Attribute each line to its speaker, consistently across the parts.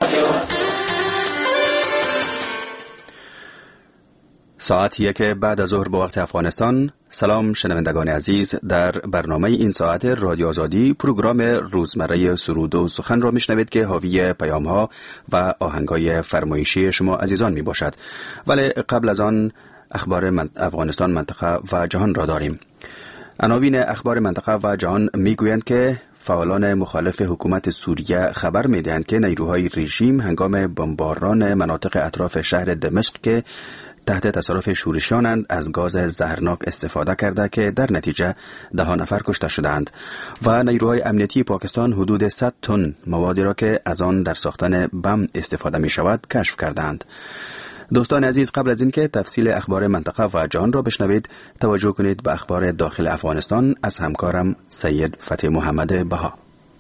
Speaker 1: ساعت 1 بعد از ظهر به وقت افغانستان. سلام شنوندگان عزیز، در برنامه این ساعت رادیو آزادی پروگرام روزمره سرود و سخن را میشنوید که حاوی پیام‌ها و آهنگ‌های فرمایشی شما عزیزان می باشد. ولی قبل از آن اخبار افغانستان، منطقه و جهان را داریم. عناوین اخبار منطقه و جهان میگویند که فعالان مخالف حکومت سوریه خبر میدهند که نیروهای رژیم هنگام بمباران مناطق اطراف شهر دمشق که تحت تصرف شورشیانند از گاز زهرناک استفاده کرده که در نتیجه 10 نفر کشته شدند و نیروهای امنیتی پاکستان حدود 100 تن موادی را که از آن در ساختن بم استفاده می شود کشف کردند. دوستان عزیز، قبل از اینکه تفصیل اخبار منطقه و جهان را بشنوید، توجه کنید به اخبار داخل افغانستان از همکارم سید فتح محمد بها.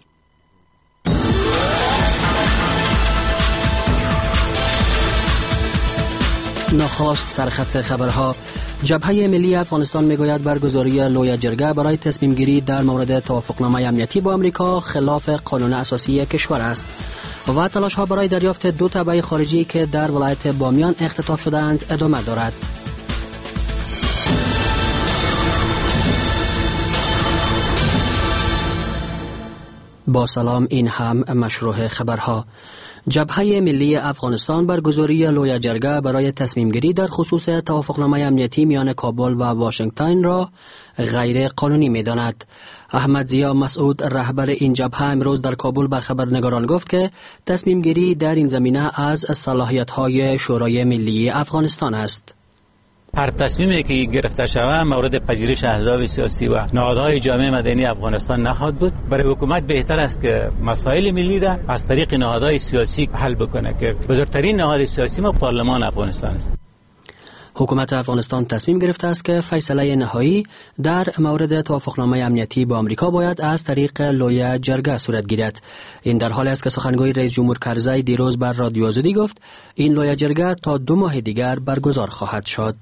Speaker 2: نخست سرخط خبرها. جبهه ملی افغانستان میگوید برگزاری لوی جرگه برای تصمیم گیری در مورد توافقنامه امنیتی با آمریکا خلاف قانون اساسی کشور است و تلاش ها برای دریافت 2 تبع خارجی که در ولایت بامیان اختطاف شدند ادامه دارد. با سلام، این هم مشروع خبرها. جبهه ملی افغانستان برگزاری لوی جرگه برای تصمیم گیری در خصوص توافقنامه امنیتی میان کابل و واشنگتن را غیر قانونی می داند. احمد ضیا مسعود، رهبر این جبهه، امروز در کابل به خبرنگاران گفت که تصمیم گیری در این زمینه از صلاحیت های شورای ملی افغانستان است.
Speaker 3: هر تصمیمی که گرفته شود مورد پذیرش احزاب سیاسی و نهادهای جامعه مدنی افغانستان نخواهد بود. برای حکومت بهتر است که مسائل ملی را از طریق نهادهای سیاسی حل بکنه که بزرگترین نهاد سیاسی ما پارلمان افغانستان است.
Speaker 2: حکومت افغانستان تصمیم گرفته است که فیصله نهایی در مورد توافقنامه امنیتی با آمریکا باید از طریق لوی جرگه صورت گیرد. این در حالی است که سخنگوی رئیس جمهور کرزی دیروز بر رادیو آزادی گفت این لوی جرگه تا 2 ماه دیگر برگزار خواهد شد.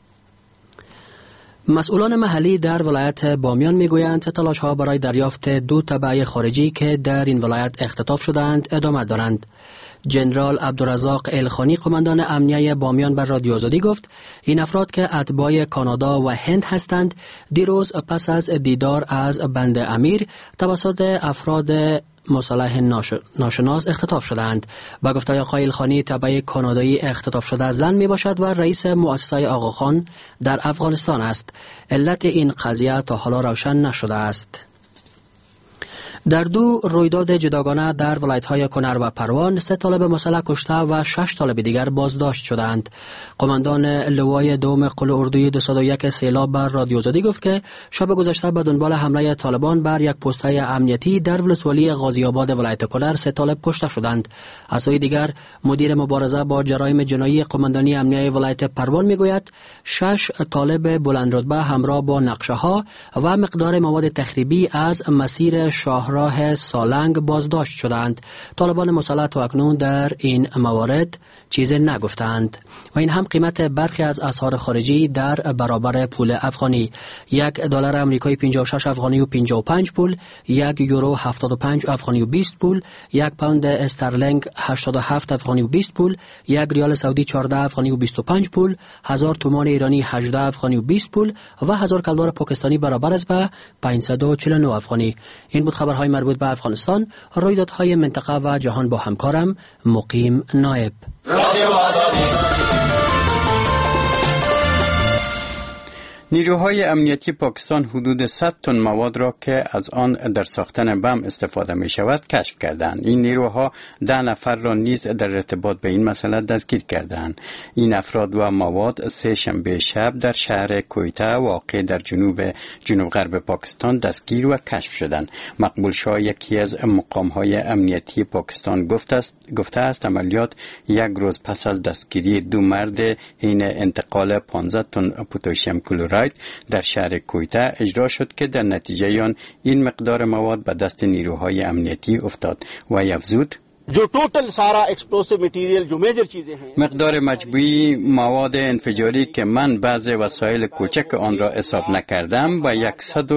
Speaker 2: مسئولان محلی در ولایت بامیان میگویند تلاش‌ها برای دریافت 2 تبع خارجی که در این ولایت اختطاف شدند ادامه دارند. جنرال عبدالرزاق الخانی، قماندان امنیه بامیان، بر رادیو آزادی گفت این افراد که اتباع کانادا و هند هستند دیروز پس از دیدار از بند امیر توسط افراد مسلح ناشناس اختطاف شدند. با گفته آقای الخانی، تبع کانادایی اختطاف شده زن می باشد و رئیس مؤسسه آقاخان در افغانستان است. علت این قضیه تا حالا روشن نشده است. در 2 رویداد جداگانه در ولایت‌های کنر و پروان 3 طالب مسلح کشته و 6 طالب دیگر بازداشت شدند. قماندان لوای دوم قل اردوی 201 سیلاب بر رادیو آزادی گفت که شب گذشته به دنبال حمله طالبان بر یک پست‌های امنیتی در ولسوالی غازی آباد ولایت کنر 3 طالب کشته شدند. از سوی دیگر مدیر مبارزه با جرایم جنایی قماندانی امنیه ولایت پروان میگوید 6 طالب بلندرتبه همراه با نقشه‌ها و مقدار مواد تخریبی از مسیر شاهراه سالنگ بازداشت شدند. طالبان مسلح تاکنون در این موارد چیزی نگفتند. و این هم قیمت برخی از اسعار خارجی در برابر پول افغانی: $1 آمریکایی 56 افغانی و 55 پول، 1 یورو 75 افغانی و 20 پول، 1 پوند استرلینگ 87 افغانی و 20 پول، 1 ریال سعودی 14 افغانی و 25 پول، 1000 تومان ایرانی 18 افغانی و 20 پول و 1000 کلدار پاکستانی برابر است به 549 افغانی. این بود خبرهای مربوط به افغانستان. رویدادهای منطقه و جهان با همکارم مقیم نایب.
Speaker 4: نیروهای امنیتی پاکستان حدود 100 تن مواد را که از آن در ساختن بم استفاده می شود کشف کردند. این نیروها 10 نفر را نیز در ارتباط به این مسئله دستگیر کردند. این افراد و مواد 3 شنبه شب در شهر کویته واقع در جنوب غرب پاکستان دستگیر و کشف شدند. مقبول شاه، یکی از مقام‌های امنیتی پاکستان، گفته است عملیات 1 روز پس از دستگیری 2 مرد حین انتقال 15 تن پتاسیم کلراید در شهر کویته اجرا شد که در نتیجه آن این مقدار مواد به دست نیروهای امنیتی افتاد و افزود
Speaker 5: जो टोटल सारा explosive material जो मेजर चीजें हैं
Speaker 4: مقدار مجموعی مواد انفجاری که من بعض وسایل کوچک آن را حساب نکردم به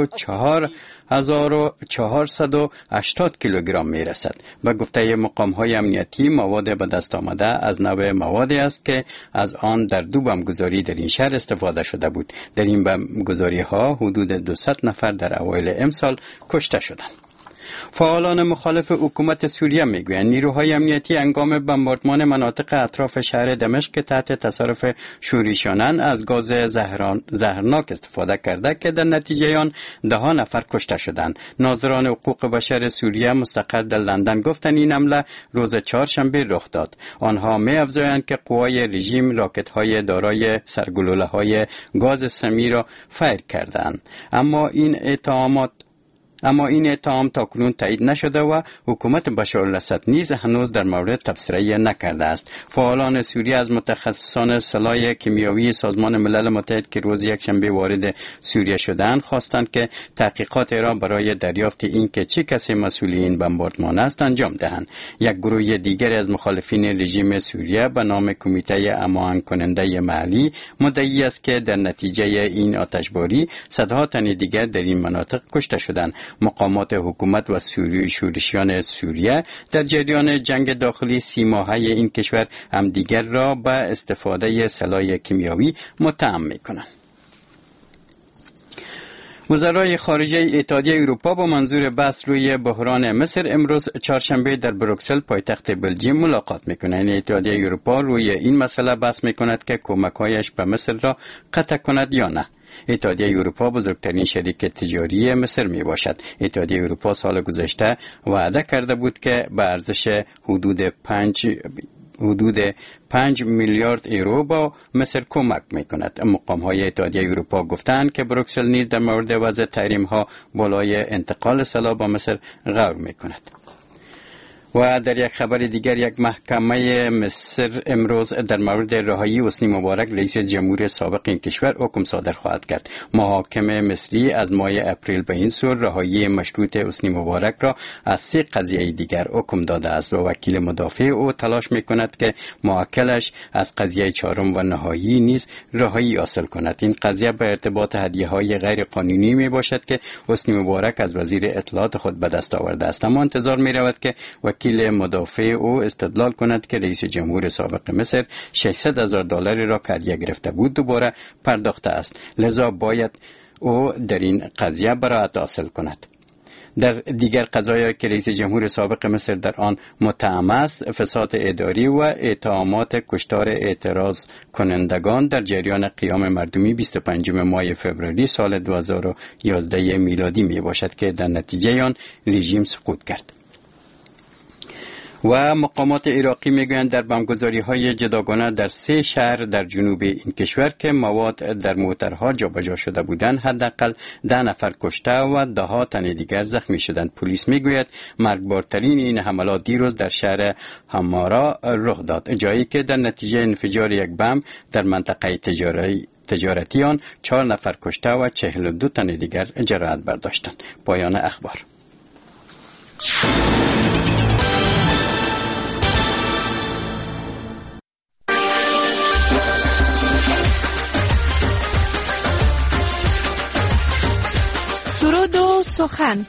Speaker 4: 104,480 کیلوگرم می رسد. به گفته مقام های امنیتی مواد به دست آمده از نوع موادی است که از آن در دو بمبگذاری در این شهر استفاده شده بود. در این بمبگذاری ها حدود 200 نفر در اوایل امسال کشته شدند. فعالان مخالف حکومت سوریه میگویند نیروهای امنیتی هنگام بمباردمان مناطق اطراف شهر دمشق که تحت تصرف شورشیانان از گاز زهرناک استفاده کرده که در نتیجه آن 10 نفر کشته شدند. ناظران حقوق بشر سوریه مستقر در لندن گفتند این حمله روز چهارشنبه رخ داد. آنها می‌افزایند که قوای رژیم راکت‌های دارای سرگلوله‌های گاز سمی را فیر کردند. اما این اتهام تاکنون تایید نشده و حکومت بشار الاسد نیز هنوز در مورد تبصره نکرده است. فعالان سوریه از متخصصان سلاح کیمیایی سازمان ملل متحد که روز یکشنبه وارد سوریه شدند خواستند که تحقیقات را برای دریافت این که چه کسی مسئول این بمباردمان است انجام دهند. یک گروه دیگر از مخالفین رژیم سوریه به نام کمیته هماهنگ کننده محلی مدعی است که در نتیجه این آتشباری صدها تن دیگر در این مناطق کشته شدند. مقامات حکومت و شورشیان سوریه در جریان جنگ داخلی 30 ماهه این کشور همدیگر را به استفاده سلاح کیمیایی متهم می‌کنند. وزرای خارجه اتحادیه اروپا با منظور بحث روی بحران مصر امروز چهارشنبه در بروکسل پایتخت بلژیم ملاقات میکنند. اتحادیه اروپا روی این مسئله بحث میکند که کمک‌هایش به مصر را قطع کند یا نه. اتحادیه اروپا بزرگترین شریک تجاری مصر می باشد. اتحادیه اروپا سال گذشته وعده کرده بود که به ارزش حدود 5 میلیارد یورو با مصر کمک می کند. مقام های اتحادیه اروپا گفتند که بروکسل نیز در مورد وضع تحریم ها بالای انتقال سلاح با مصر غور می کند. و در یک خبر دیگر یک محکمه مصر امروز در مورد رهایی حسنی مبارک رئیس جمهور سابق این کشور حکم صادر خواهد کرد. محاکم مصری از ماه اپریل به این سو رهایی مشروط حسنی مبارک را از 3 قضیه دیگر حکم داده است و وکیل مدافع او تلاش میکند که موکلش از قضیه 4 و نهایی نیز رهایی حاصل کند. این قضیه به ارتباط هدیه‌های غیر قانونی می باشد که حسنی مبارک از وزیر اطلاعات خود به دست آورده است. اما انتظار می رود که وکیل مدافع او استدلال کند که رئیس جمهور سابق مصر $600,000 را که هدیه گرفته بود دوباره پرداخته است، لذا باید او در این قضیه براءت حاصل کند. در دیگر قضایایی که رئیس جمهور سابق مصر در آن متهم است، فساد اداری و اتهامات کشتار اعتراض کنندگان در جریان قیام مردمی 25 ماه فوریه سال 2011 میلادی می باشد که در نتیجه آن رژیم سقوط کرد. و مقامات عراقی میگویند در بمبگذاری‌های جداگانه در 3 شهر در جنوب این کشور که مواد در موترها جابجا شده بودند حداقل 10 نفر کشته و 10 تن دیگر زخمی شدند. پلیس میگوید مرگبارترین این حملات دیروز در شهر همارا رخ داد، جایی که در نتیجه انفجار یک بمب در منطقه تجارتی آن 4 نفر کشته و 42 تن دیگر جراحت برداشتند. پایان اخبار.
Speaker 6: سرود و سخن.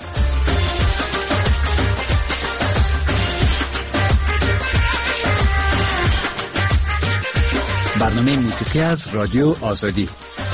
Speaker 7: برنامه موسیقی از رادیو آزادی.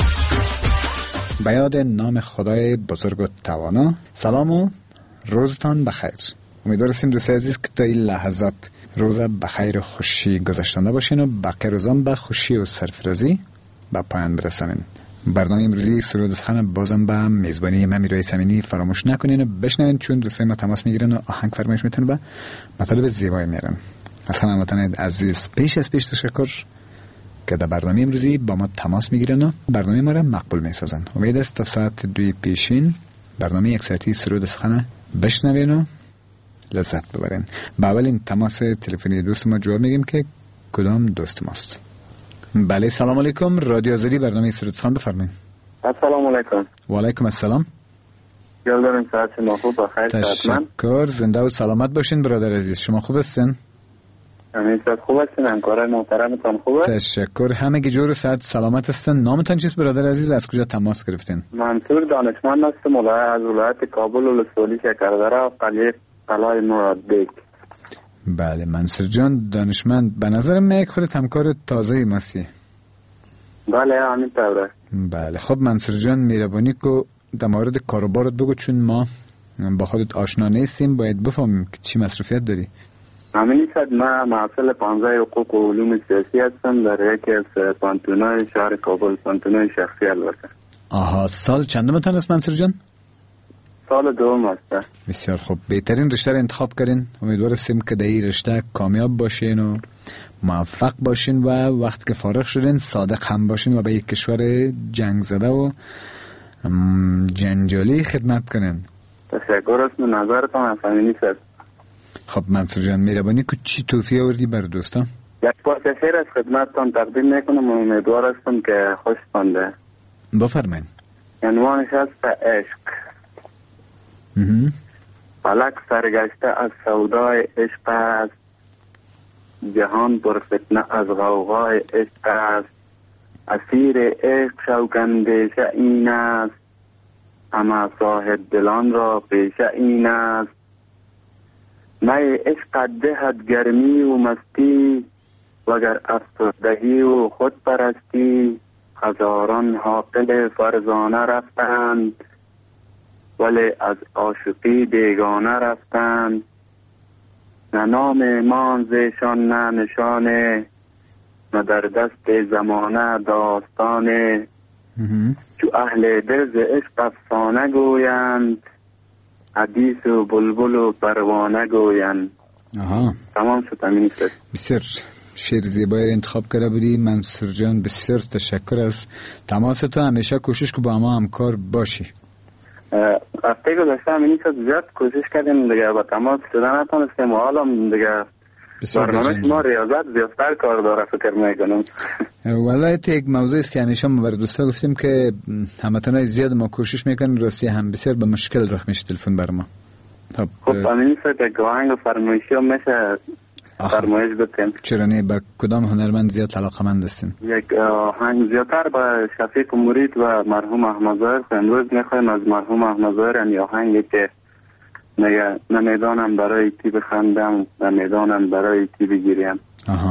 Speaker 8: به یاد نام خدای بزرگ و توانا. سلام و روزتان بخیر. امیدواریم دوستان عزیز که تا این لحظات روز بخیر و خوشی گذشتنده باشین و باقی روزان به خوشی و سرفرازی به پایان برسانین. برنامه امروزی سرود سخن بازم به میزبانی من میرای سمینی فراموش نکنین و بشنوین، چون دوستای ما تماس میگیرن و آهنگ فرمایش میتونن و مطالب زیبایی میارن. اصلا هموطنان عزیز پیش تشکر که در برنامه امروزی با ما تماس میگیرن و برنامه ما را مقبول میسازن. امید است تا ساعت 2 پیشین برنامه یک ساعتی سرود سخن بشنوین و لذت ببرین. با اولین تماس تلفنی دوست ما جواب میگیم که کدام دوست ماست. بله، سلام علیکم. رادیو آزادی، برنامه سرود سخن، بفرمایید.
Speaker 9: السلام علیکم.
Speaker 8: و علیکم السلام.
Speaker 9: مشکل داریم. ساعت شما خوب بخیر.
Speaker 8: تشکر. زنده و سلامت باشین برادر عزیز. شما خوب هستین؟
Speaker 9: همین ساعت خوب هستین. همکارای محترمتان خوبه؟
Speaker 8: تشکر. همگی جور ساعت سلامت هستن. نامتان چیست برادر عزیز؟ از کجا تماس گرفتین؟
Speaker 9: منصور دانشمند هستم. از ولایت کابل ولسوالی شکردره قلیه قلعه مرادبیک.
Speaker 8: بله منصور جان دانشمند، به نظر من یک خودت همکار تازه ماسی.
Speaker 9: بله همین طوره.
Speaker 8: بله خب منصور جان مهربانی کو در مورد کاروبارت بگو، چون ما با خودت آشنا نیستیم، باید بفهمیم که چی مصروفیت داری.
Speaker 9: همین صد ما محصل 15 حقوق و علوم سیاسی هستم در یکی از پانتونای شهر کابل، پانتونای شخصی البته.
Speaker 8: آها، سال چندمتان است منصور جان؟
Speaker 9: سال دوم است.
Speaker 8: بسیار خوب. بهترین رشته رو انتخاب کردین. امیدوارم که در این رشته کامیاب باشین و موفق باشین و وقت که فارغ شدین صادق هم باشین و به یک کشور جنگ زده و جنجالی خدمت کنین.
Speaker 9: تشکر است. نظرتان افهمینی است.
Speaker 8: خب منصور جان مهربانی که چی توصیه آوردی بر دوستان؟
Speaker 9: یک پارچه شعر از خدمتتان تقدیم میکنم و امیدوار هستم که خوشتان ده.
Speaker 8: بفرمایید.
Speaker 9: عنوانش است عشق. فلک سرگشته از سودای عشق است، جهان پر فتنه از غوغای عشق است. اسیر عشق شوکندیشه این است، اما صاحب دلان را پیشه این است. می عشق دهد گرمی و مستی، وگر افسردگی و خود پرستی. هزاران حاقل فرزانه رفتند، ولی از عاشقی بیگانه رفتند. نه نام ایمان زیشان نه نشانه، نه در دست زمانه داستانه. چو اهل دل ز عشق افسانه گویند، حدیث و بلبل و پروانه گویند. تمام شد. همین است.
Speaker 8: بسیار شعر زیبایی را انتخاب کرده بودی منصور جان. بسیار تشکر از تماس تو. همیشه کوشش که با ما همکار باشی.
Speaker 9: هفته گذشته همینی که زیاد کوشش کردیم دیگه، با تماس شدن نتونستیم و حالا دیگه برنامه ما ریاضت زیادتر کار داره فکر میکنم.
Speaker 8: والله یک موضوعی است که همیشه ما بر دوستا گفتیم که همتنای زیاد ما کوشش میکنیم، راستی هم بسیار به مشکل راه میشه تلفن بر ما.
Speaker 9: خب همینی که گوهنگ و فرمایشی هم میشه فرمایش بتیم.
Speaker 8: چرا نه؟ با کدام هنرمند زیاد علاقه‌مند هستین؟
Speaker 9: یک آهنگ زیادتر با شفیق مرید و مرحوم احمد ظاهر. امروز میخوایم از مرحوم احمد ظاهر یه آهنگی که میگه نمیدانم برای کی بخندم، نمیدانم برای کی بگیریم.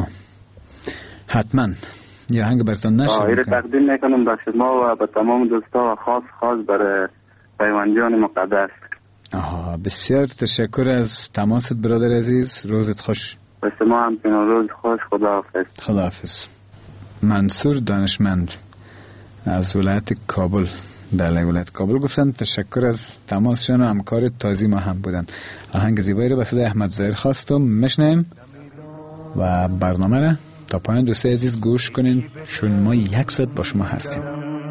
Speaker 8: حتما یه آهنگ براتون نشه
Speaker 9: اینو تقدیم میکنم به شما و به تمام دوستا و خاص برای پیوندیان مقدس.
Speaker 8: بسیار تشکر از تماست برادر عزیز. روزت خوش.
Speaker 9: به شما هم روز خوش. خداحافظ.
Speaker 8: خداحافظ. منصور دانشمند از ولایت کابل، در ولایت کابل گفتن تشکر از تماسشون و همکار تازی ما هم بودن. آهنگ زیبایی رو به صدای احمد ظاهر خواستم میشنیم و برنامه رو تا پایان دوستای عزیز گوش کنین، چون ما 1 ساعت با شما هستیم.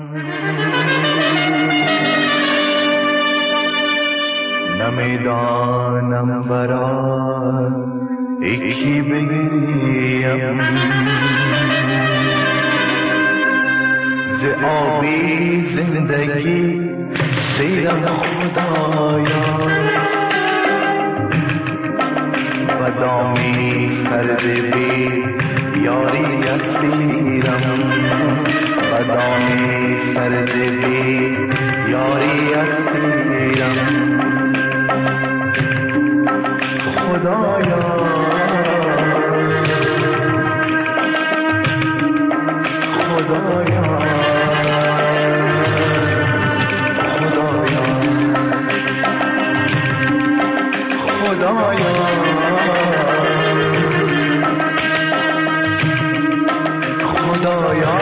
Speaker 10: نمیدانم برای کی بگیم، ز آبی زندگی سیرم خدایا، و دامی سرد بی یاری اسیرم، و دامی سرد بی یاری اسیرم. خدایا خدایا خدایا خدایا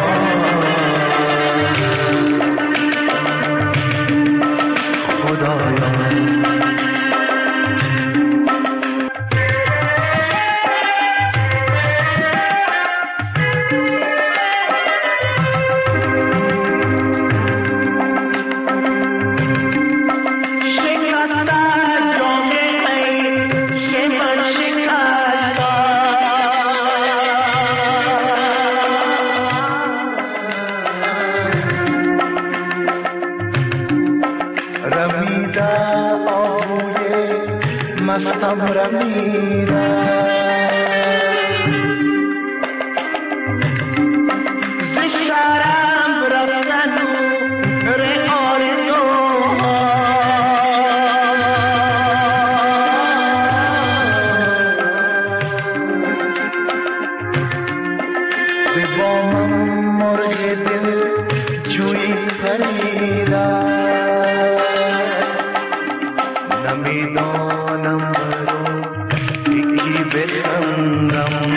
Speaker 10: جویی پریدم نمیدانم برو یکی بخندم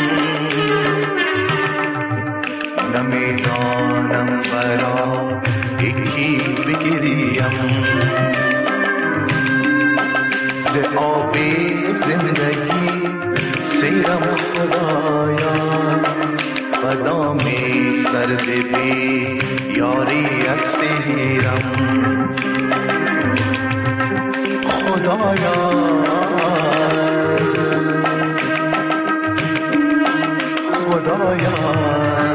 Speaker 10: نمیدانم برا یکی بگریم ز آب زندگی سیرم خدایا بدام سرد بی یاری از سیرم خدایا خدایا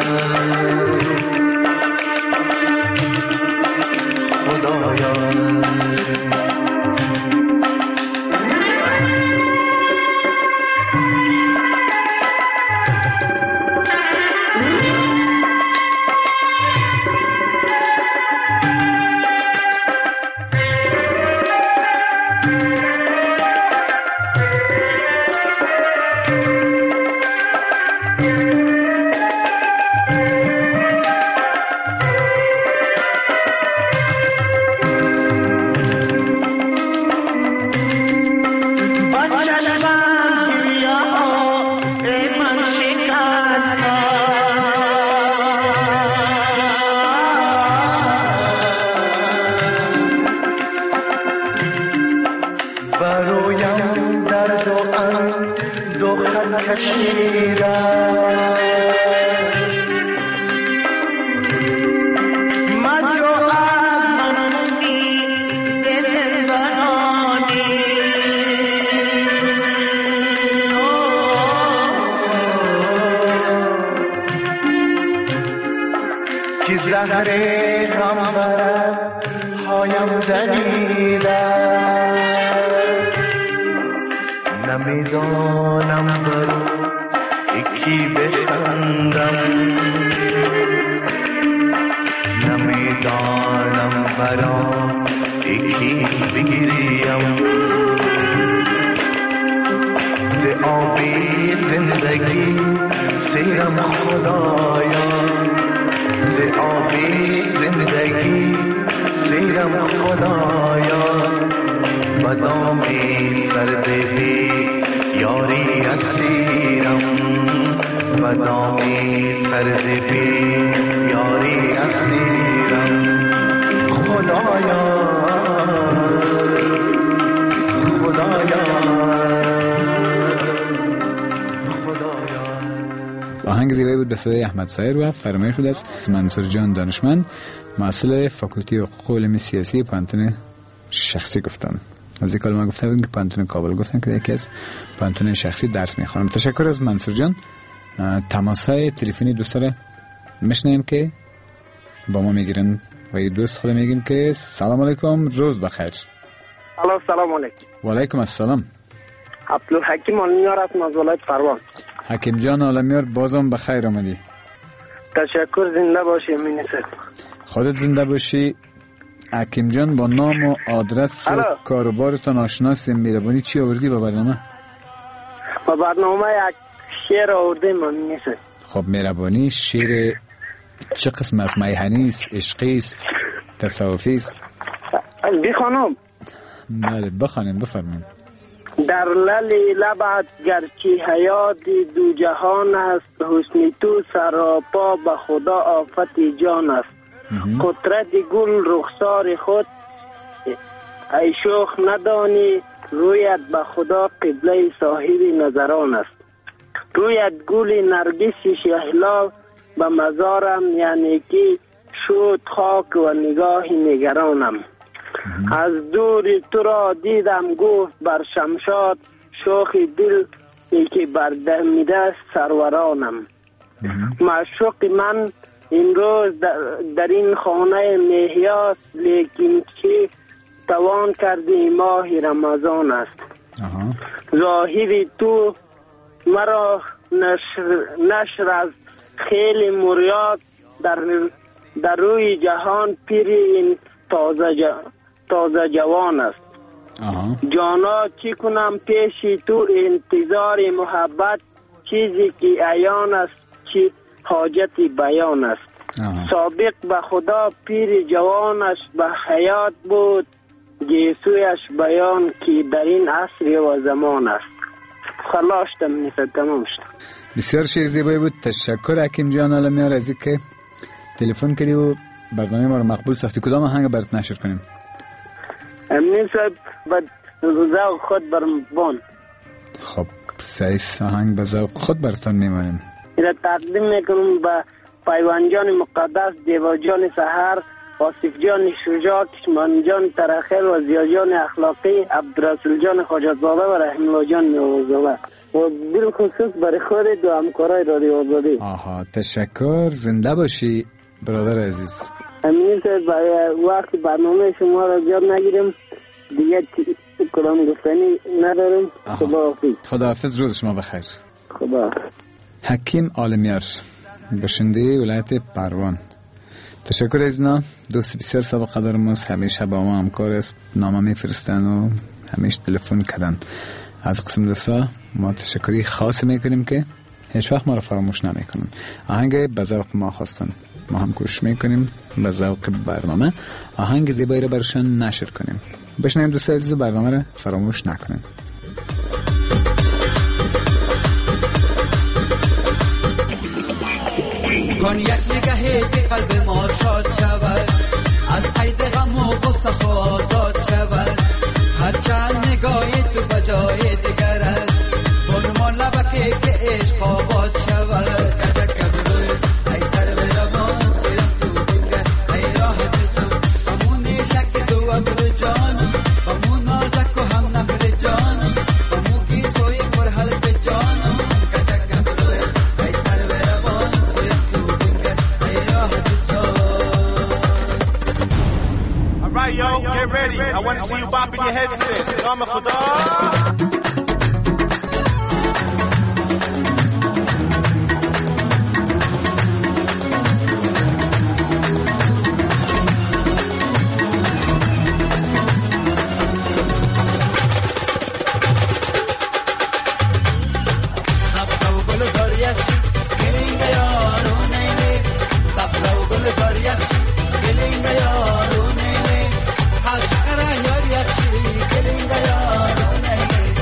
Speaker 10: نمیدانم برو یکی بخندم نمیدانم برا یکی بگیریم ز آبی زندگی سیرم خدایا ز آبی زندگی سیرم خدایا بدامی سرد بی یاری اسیرم بدامی سرد بی یاری اسیرم خدایا خدایا
Speaker 8: آهنگ زیبایی بود به صدای احمد سایر و فرمایش بود از منصور جان دانشمند مسئول فاکولتی حقوق علوم سیاسی پانتون شخصی گفتم. از این کار ما گفته بودیم که پانتون کابل گفتن که یکی از پانتون شخصی درس میخوانم. تشکر از منصور جان. تماسهای تلفنی دوستان میشنیم که با ما میگیرن و یه دوست خود میگیم که سلام علیکم روز بخیر.
Speaker 5: سلام علیکم.
Speaker 8: و علیکم السلام.
Speaker 5: عبدالحکیم آلمیار از ولایت فروان.
Speaker 8: حکیم جان آلمیار بازم بخیر آمدی.
Speaker 5: تشکر زنده باشی مینیسر.
Speaker 8: خودت زنده باشی. حکیم جان با نام و آدرس و کاروبارتون آشناسی میربانی چی آوردی با برنامه؟
Speaker 5: با برنامه یک شعر آورده من مینیسر.
Speaker 8: خب میربانی شعر چه قسم است؟ میهنی است؟ عشقی است؟ تصوفی است؟
Speaker 5: بخوانم.
Speaker 8: بله بخوانیم بفرمایید.
Speaker 5: در للی لبت گرچه حیات دو جهان است حسن تو سراپا به خدا آفت جان است قطرت گل رخسار خود ای شوخ ندانی رویت به خدا قبله صاحب نظران است رویت گل نرگس شهلا به مزارم یعنی که شد خاک و نگاه نگرانم از دور تو را دیدم گفت بر شمشاد شوخ دل که بردمیده سرورانم معشوق من امروز در این خانه مهیاست لیکن که توان کرده ماه رمضان است ظاهر تو مرا نشر از خیلی مریاد در روی جهان پیر این تازه جوان است جانا چی کنم پیش تو انتظار محبت چیزی که عیان است چی حاجت بیان است سابق به خدا پیر جوانش به حیات بود، گیسویش بیان که در این عصر و زمان است. خلاص تمام شد.
Speaker 8: بسیار شعر زیبایی بود. تشکر حکیم جان علمیار از اینکه تلفن کردی و برنامه ما رو مقبول ساختی. کدام آهنگ برات نشر کنیم؟
Speaker 5: امین صاحب به ذوق خود برمبان.
Speaker 8: خب سعی آهنگ به ذوق خود براتون میمانیم.
Speaker 5: اینا تقدیم میکنم به پیوان جان مقدس، دیوا جان سحر، آصف جان شجاع، کشمان جان ترخل و زیا جان اخلاقی، عبدالرسول جان خواجت‌زاده و رحیم الله جان میوزاده و بالخصوص برای خودت و همکارای رادیو آزادی.
Speaker 8: آها تشکر. زنده باشی برادر عزیز.
Speaker 5: امین صاحب وقتی برنامه شما را زیاد نگیرم دیگه کلام گفتنی ندارم.
Speaker 8: خداحافظ. روز شما بخیر.
Speaker 5: خدا.
Speaker 8: حکیم عالمیار، باشنده ولایت پروان. تشکر از اینا. دوست بسیار سابقه دارم، همیشه با ما همکار است، نامه میفرستن و همیشه تلفن کردن. از قسم دوستا ما تشکری خاص میکنیم که هیچ وقت ما رو فراموش نمیکنن. آهنگ به ذوق ما خواستن، ما هم کوشش میکنیم به ذوق برنامه آهنگ زیبایی رو برشان نشر کنیم. بشنویم دوست عزیز، برنامه رو فراموش نکنیم.
Speaker 11: کن یک نگاهی که قلب ما شاد شود، از قید غم و غصه آزاد شود. هر چند نگاهی تو بجای دیگر است، بون ما لبکی که عشق آباد شود. کجک کبروی ای سر برمان سویم تو بنگر، ای راه تو بمون شک تو ابرو جان، بمون نازک و هم نفر جان، بمون کی سوی پر حلق جان. کجک کبروی ای سر برمان سویم تو بنگر، ای راه تو جان.
Speaker 12: Alright yo, get ready. I want to see you bopping your heads to this. Naam Khuda.
Speaker 11: Ashkara yar yakshi, gelinga yar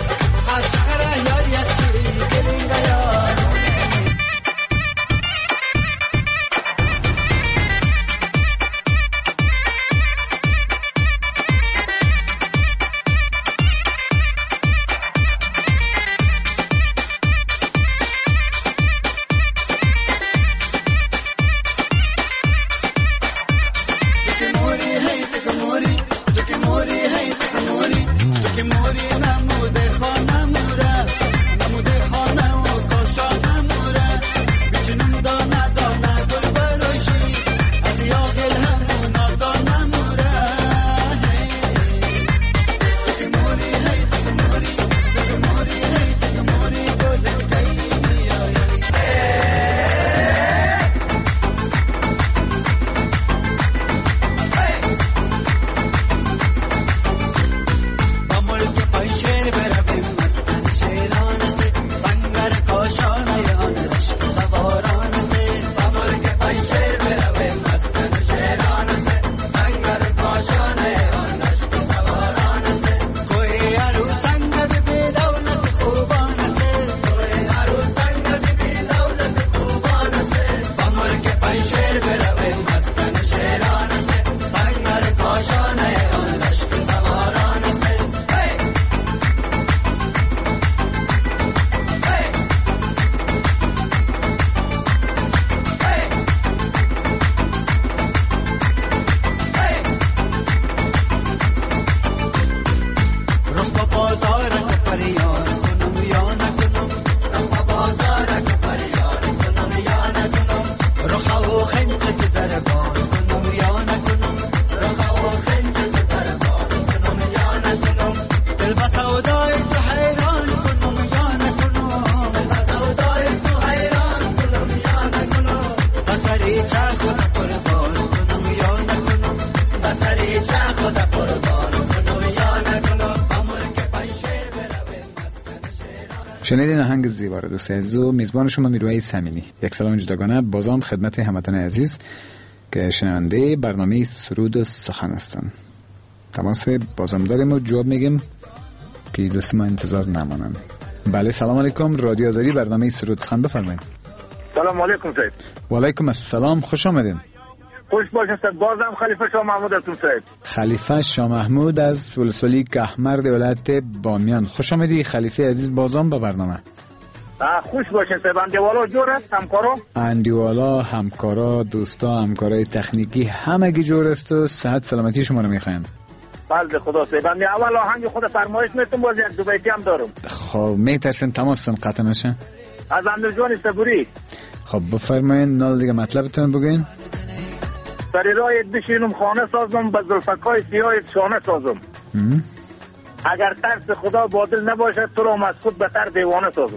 Speaker 8: شنیدین آهنگ زیبا رو دوست عزیز و میزبان شما میرویس امینی. یک سلام جداگانه بازم خدمت هموطنان عزیز که شنونده برنامه سرود و سخن هستند. تماس بازم داریم و جواب میگیم که دوست ما انتظار نمانند. بله سلام علیکم، رادیو آزادی برنامه سرود سخن بفرمایید.
Speaker 13: سلام علیکم سید.
Speaker 8: و علیکم السلام، خوش آمدین.
Speaker 13: خوش باشین سید. بازم خلیفه شاه محمود هستم سید.
Speaker 8: خلیفه شاه محمود از ولسوالی کهمرد ولایت بامیان. خوش آمدی خلیفه عزیز بازم به برنامه.
Speaker 13: خوش باشین سید. اندیوالا جور است همکارا؟
Speaker 8: اندیوالا، همکارا، دوستا، همکارای تکنیکی همگی جور است و صحت سلامتی شما رو میخوایم.
Speaker 13: بله خدا سید. من اول آهنگ خود فرمایش میتونم باز یک دو بیتی هم دارم.
Speaker 8: خب میترسین تماسن قطع نشه؟
Speaker 13: از امیرجان صبوری.
Speaker 8: خب بفرمایین نال دیگه مطلبتون بگین.
Speaker 13: سری رای بشینم خانه سازم به زلفکای سیاه شانه سازم. اگر ترس خدا بادل نباشد تو را مسکوت بتر دیوانه سازم.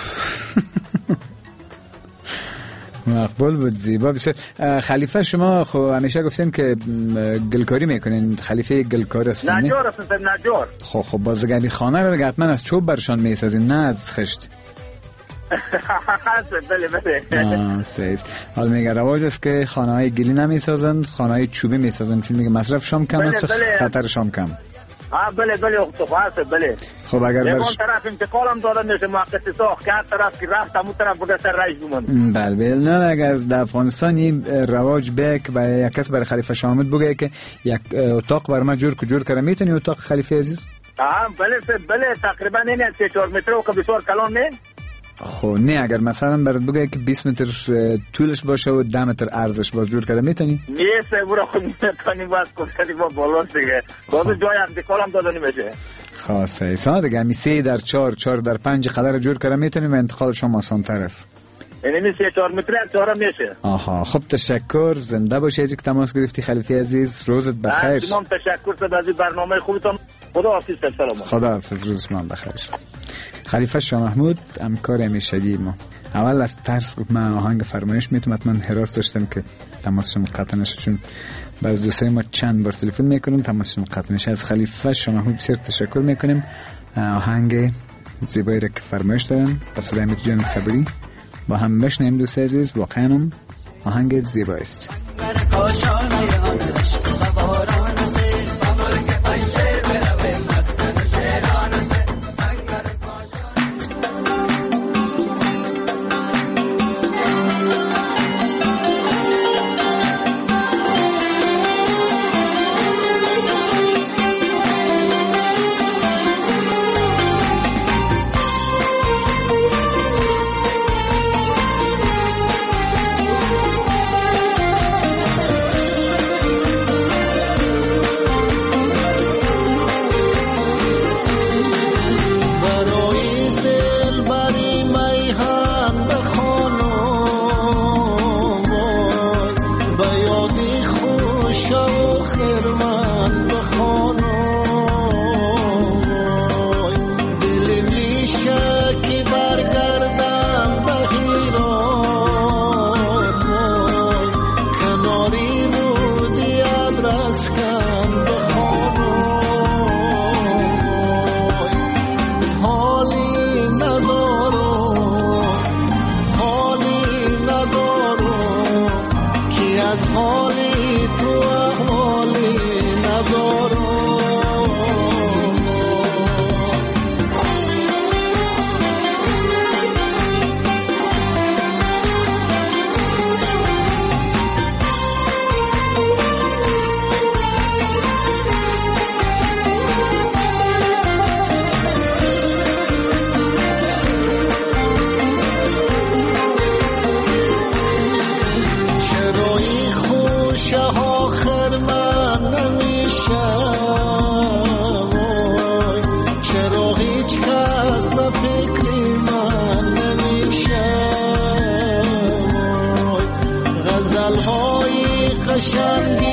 Speaker 8: مقبول بود، زیبا بسیار. خلیفه شما خب همیشه گفتین که گلکاری میکنین، خلیفه گلکار هستین؟
Speaker 13: نجار هستن نجار.
Speaker 8: خب بازگردی خانه رو دیگه حتما از چوب برشان میسازین نه از خشت؟
Speaker 13: بله
Speaker 8: سیست. حال میگه رواج است که خانه های گلی نمیسازن، خانه های چوبی میسازن چون میگه مصرفشان کم است و خطرشان کم.
Speaker 13: بله اختفاست. بله
Speaker 8: خب اگر
Speaker 13: اون طرف انتقالم داده میشه موقت ساخت که هر طرف که رفت همون طرف بگه سر رئیس بمون.
Speaker 8: بله نه اگر در افغانستان این رواج به که برای یک کس برای خلیفه شاه محمود بگه که یک اتاق بر ما جور کنه میتونی اتاق خلیفه عزیز؟
Speaker 13: بله تقریبا این 3-4 متر و که بسیار کلان نه.
Speaker 8: خب نه اگر مثلا برات بگه که 20 متر طولش باشه و 10 متر عرضش باشه جور کنه میتونی؟
Speaker 13: میشه برو خود میتونی باز کنی با بالا دیگه. باز جای انتقالم داده نمیشه.
Speaker 8: خاصه ایسا دیگه می 3 در 4 در 5 قدر جور کنه میتونی و انتقال شما آسان تر است.
Speaker 13: یعنی 3-4 متر 4 میشه.
Speaker 8: آها خب تشکر، زنده باشید که تماس گرفتی خلیفه عزیز، روزت بخیر.
Speaker 13: تمام تشکر صد از برنامه خوبتون. خدا حافظ. سلام.
Speaker 8: خدا حافظ، روز شما بخیر. خلیفه شاه محمود همکار همیشگی ما. اول از ترس گفت من آهنگ فرمایش میتونم، حتما حراس داشتم که تماسشون قطع نشه چون بعض دوستای ما چند بار تلفن میکنن تماسشون قطع نشه. از خلیفه شاه محمود بسیار تشکر میکنیم. آهنگ زیبایی را که فرمایش دادن با صدای امیرجان صبوری با هم بشنویم دوست عزیز. واقعا آهنگ زیبایی است.
Speaker 14: قشنگی